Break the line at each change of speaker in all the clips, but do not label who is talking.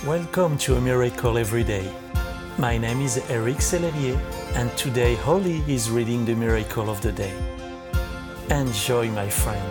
Welcome to A Miracle Every Day. My name is Eric Sellerier, and today Holly is reading the Miracle of the Day. Enjoy, my friend.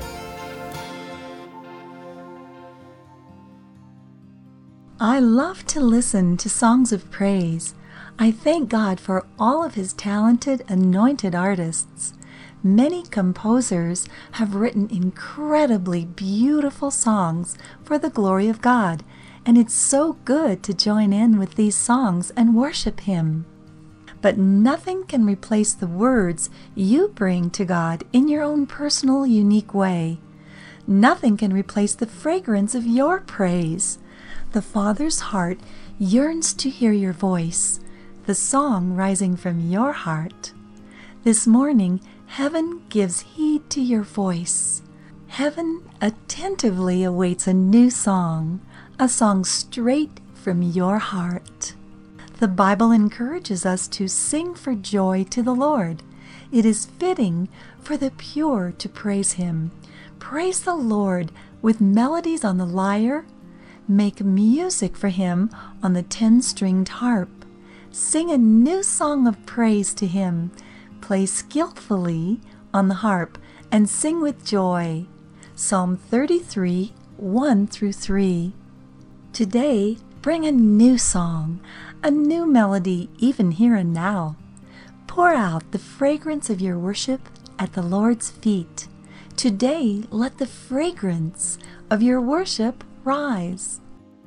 I love to listen to songs of praise. I thank God for all of His talented, anointed artists. Many composers have written incredibly beautiful songs for the glory of God, and it's so good to join in with these songs and worship Him. But nothing can replace the words you bring to God in your own personal, unique way. Nothing can replace the fragrance of your praise. The Father's heart yearns to hear your voice, the song rising from your heart. This morning, heaven gives heed to your voice. Heaven attentively awaits a new song, a song straight from your heart. The Bible encourages us to sing for joy to the Lord. It is fitting for the pure to praise Him. Praise the Lord with melodies on the lyre. Make music for Him on the 10-stringed harp. Sing a new song of praise to Him. Play skillfully on the harp and sing with joy. Psalm 33, 1-3. Today, bring a new song, a new melody even here and now. Pour out the fragrance of your worship at the Lord's feet. Today, let the fragrance of your worship rise.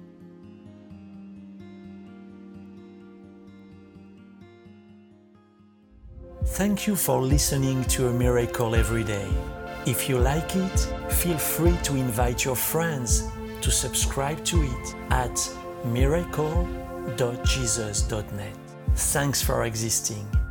Thank you for listening to A Miracle Every Day. If you like it, feel free to invite your friends to subscribe to it at miracle.jesus.net. Thanks for existing.